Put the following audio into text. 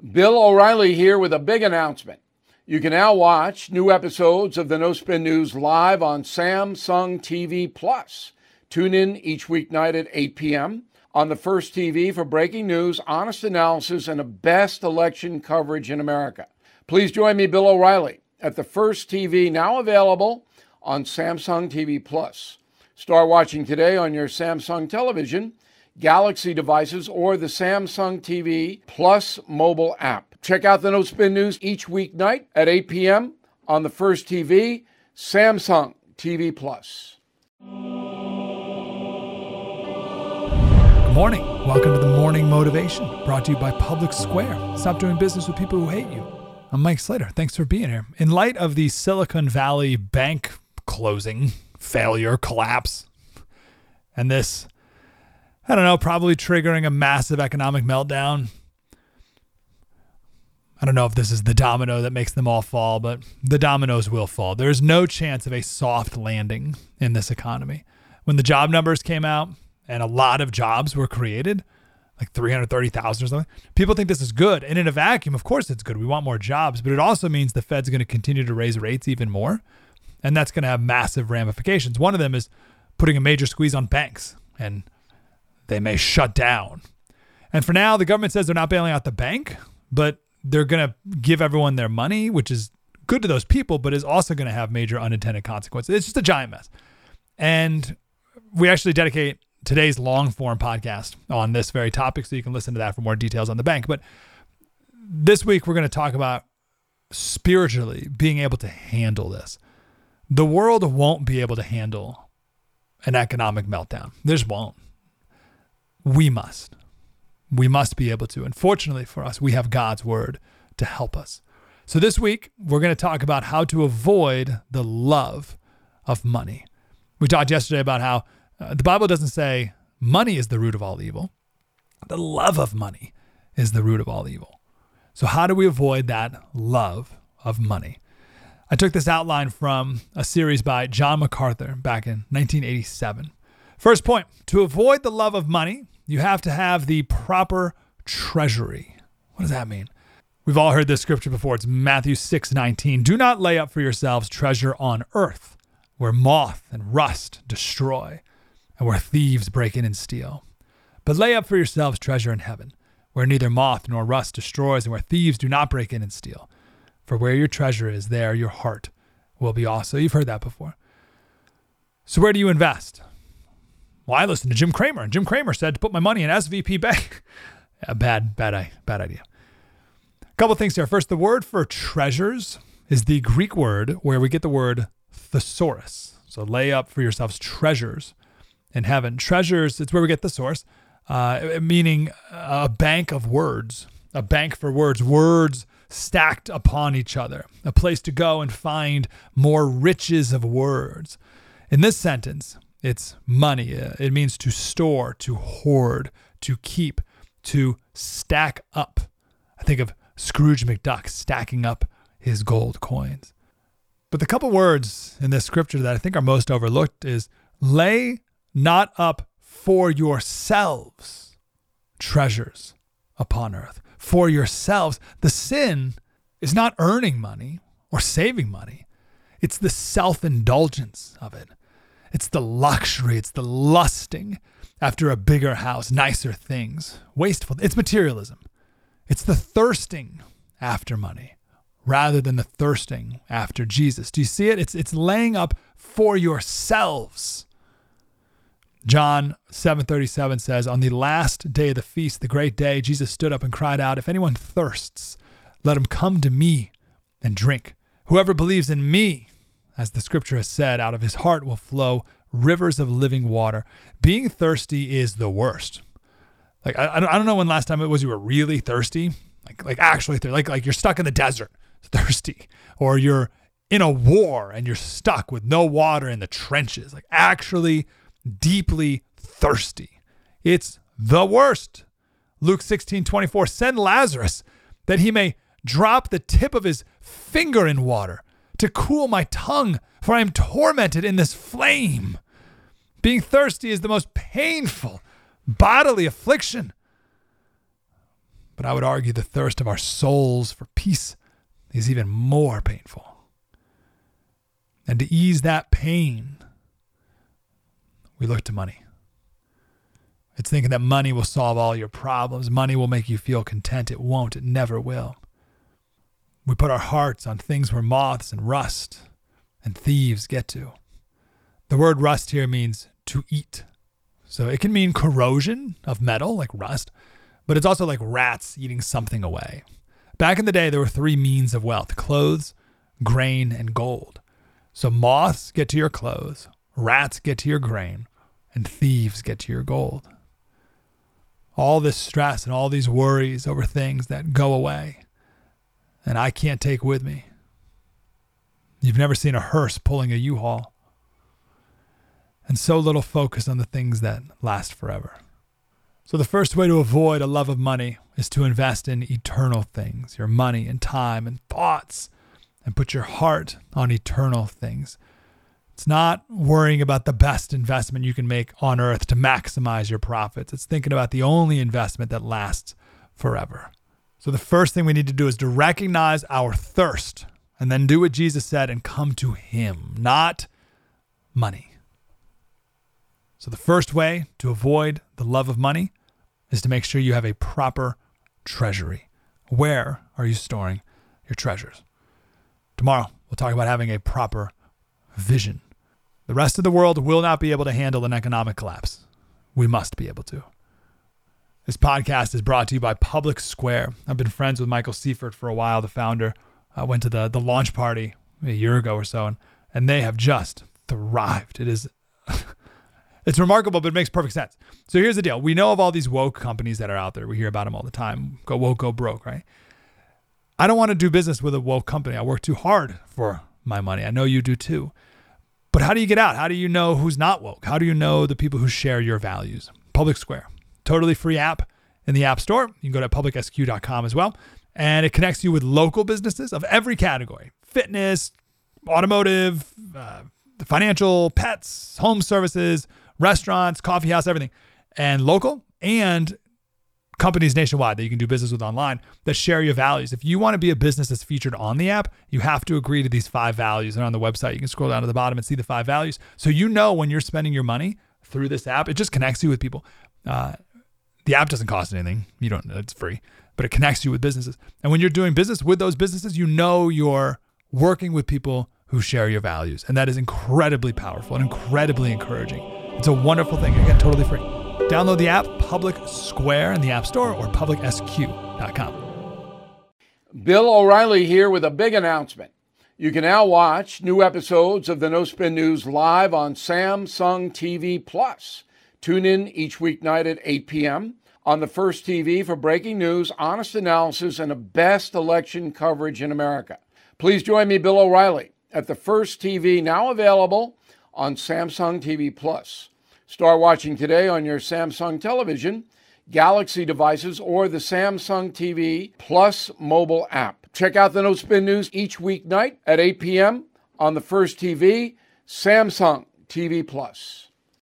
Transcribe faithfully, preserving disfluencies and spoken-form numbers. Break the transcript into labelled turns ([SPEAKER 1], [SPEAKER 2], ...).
[SPEAKER 1] Bill O'Reilly here with a big announcement. You can now watch new episodes of the No Spin News live on Samsung T V Plus. Tune in each weeknight at eight p.m. on the First T V for breaking news, honest analysis, and the best election coverage in America. Please join me, Bill O'Reilly, at the First T V, now available on Samsung T V Plus. Start watching today on your Samsung television, Galaxy devices, or the Samsung T V Plus mobile app. Check out the No Spin News each weeknight at eight p.m. on the First T V, Samsung T V Plus.
[SPEAKER 2] Good morning. Welcome to the Morning Motivation, brought to you by Public Square. Stop doing business with people who hate you. I'm Mike Slater. Thanks for being here. In light of the Silicon Valley bank closing, failure, collapse, and this, I don't know, probably triggering a massive economic meltdown. I don't know if this is the domino that makes them all fall, but the dominoes will fall. There's no chance of a soft landing in this economy. When the job numbers came out and a lot of jobs were created, like three hundred thirty thousand or something, people think this is good. And in a vacuum, of course it's good. We want more jobs, but it also means the Fed's going to continue to raise rates even more. And that's going to have massive ramifications. One of them is putting a major squeeze on banks, and they may shut down. And for now, the government says they're not bailing out the bank, but they're going to give everyone their money, which is good to those people, but is also going to have major unintended consequences. It's just a giant mess. And we actually dedicate today's long form podcast on this very topic, so you can listen to that for more details on the bank. But this week, we're going to talk about spiritually being able to handle this. The world won't be able to handle an economic meltdown. They just won't. We must. We must be able to. And fortunately for us, we have God's word to help us. So this week, we're going to talk about how to avoid the love of money. We talked yesterday about how uh, the Bible doesn't say money is the root of all evil. The love of money is the root of all evil. So how do we avoid that love of money? I took this outline from a series by John MacArthur back in nineteen eighty-seven. First point, to avoid the love of money, you have to have the proper treasury. What does that mean? We've all heard this scripture before. It's Matthew six nineteen. Do not lay up for yourselves treasure on earth, where moth and rust destroy, and where thieves break in and steal. But lay up for yourselves treasure in heaven, where neither moth nor rust destroys, and where thieves do not break in and steal. For where your treasure is, there your heart will be also. You've heard that before. So where do you invest? Well, I listened to Jim Cramer, and Jim Cramer said to put my money in S V P Bank. A bad, bad, bad idea. A couple things here. First, the word for treasures is the Greek word where we get the word thesaurus. So lay up for yourselves treasures in heaven. Treasures, it's where we get thesaurus, uh, meaning a bank of words, a bank for words, words stacked upon each other, a place to go and find more riches of words. In this sentence, it's money. It means to store, to hoard, to keep, to stack up. I think of Scrooge McDuck stacking up his gold coins. But the couple words in this scripture that I think are most overlooked is lay not up for yourselves treasures upon earth. For yourselves. The sin is not earning money or saving money. It's the self-indulgence of it. It's the luxury. It's the lusting after a bigger house, nicer things, wasteful. It's materialism. It's the thirsting after money rather than the thirsting after Jesus. Do you see it? It's, it's laying up for yourselves. John seven thirty-seven says, on the last day of the feast, the great day, Jesus stood up and cried out, if anyone thirsts, let him come to me and drink. Whoever believes in me, as the scripture has said, out of his heart will flow rivers of living water. Being thirsty is the worst. Like, I, I don't know when last time it was you were really thirsty, like like actually thirsty, like, like you're stuck in the desert, thirsty, or you're in a war and you're stuck with no water in the trenches, like actually deeply thirsty. It's the worst. Luke sixteen twenty-four, send Lazarus that he may drop the tip of his finger in water to cool my tongue, for I am tormented in this flame. Being thirsty is the most painful bodily affliction. But I would argue the thirst of our souls for peace is even more painful. And to ease that pain, we look to money. It's thinking that money will solve all your problems. Money will make you feel content. It won't. It never will. We put our hearts on things where moths and rust and thieves get to. The word rust here means to eat. So it can mean corrosion of metal, like rust, but it's also like rats eating something away. Back in the day, there were three means of wealth: clothes, grain, and gold. So moths get to your clothes, rats get to your grain, and thieves get to your gold. All this stress and all these worries over things that go away and I can't take with me. You've never seen a hearse pulling a U-Haul. And so little focus on the things that last forever. So the first way to avoid a love of money is to invest in eternal things, your money and time and thoughts, and put your heart on eternal things. It's not worrying about the best investment you can make on earth to maximize your profits. It's thinking about the only investment that lasts forever. So the first thing we need to do is to recognize our thirst and then do what Jesus said and come to him, not money. So the first way to avoid the love of money is to make sure you have a proper treasury. Where are you storing your treasures? Tomorrow, we'll talk about having a proper vision. The rest of the world will not be able to handle an economic collapse. We must be able to. This podcast is brought to you by Public Square. I've been friends with Michael Seifert for a while, the founder. I went to the, the launch party a year ago or so, and, and they have just thrived. It is... It's remarkable, but it makes perfect sense. So here's the deal. We know of all these woke companies that are out there. We hear about them all the time. Go woke, go broke, right? I don't want to do business with a woke company. I work too hard for my money. I know you do too. But how do you get out? How do you know who's not woke? How do you know the people who share your values? Public Square. Totally free app in the App Store. You can go to public s q dot com as well. And it connects you with local businesses of every category. Fitness, automotive, uh, financial, pets, home services, restaurants, coffee house, everything, and local and companies nationwide that you can do business with online that share your values. If you want to be a business that's featured on the app, you have to agree to these five values. And on the website, you can scroll down to the bottom and see the five values. So you know when you're spending your money through this app, it just connects you with people. Uh, the app doesn't cost anything. You don't, it's free, but it connects you with businesses. And when you're doing business with those businesses, you know you're working with people who share your values. And that is incredibly powerful and incredibly encouraging. It's a wonderful thing. Again, totally free. Download the app, Public Square in the App Store or public s q dot com.
[SPEAKER 1] Bill O'Reilly here with a big announcement. You can now watch new episodes of the No Spin News live on Samsung T V Plus. Tune in each weeknight at eight p.m. on the First T V for breaking news, honest analysis, and the best election coverage in America. Please join me, Bill O'Reilly, at the First T V, now available on Samsung T V Plus. Start watching today on your Samsung television, Galaxy devices, or the Samsung T V Plus mobile app. Check out the No Spin News each weeknight at eight p.m. on the First T V, Samsung T V Plus.